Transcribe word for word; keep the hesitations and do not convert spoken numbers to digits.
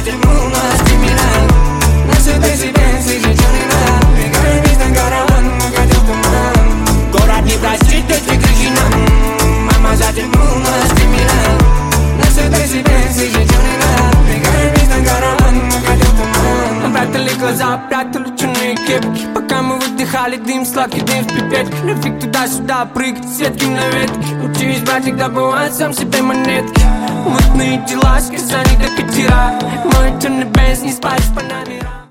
затянул нас криминал. Наши пресиденции же чернила. Бегаем весь на караван, уходил туман. Город не простит, ведь выключи нам. Мама затянул нас криминал. Наши пресиденции же чернила. Бегаем весь на караван, уходил туман. Прятали глаза, прятали черные кепки. Пока мы выдыхали дым, сладкий дым в пипетке. Любви туда-сюда прыгать, сетки на ветке. Учись, братик, добывать сам себе монетки. Мутные дела, сказали до пятера. Мой черный бенз, не спать по номерам.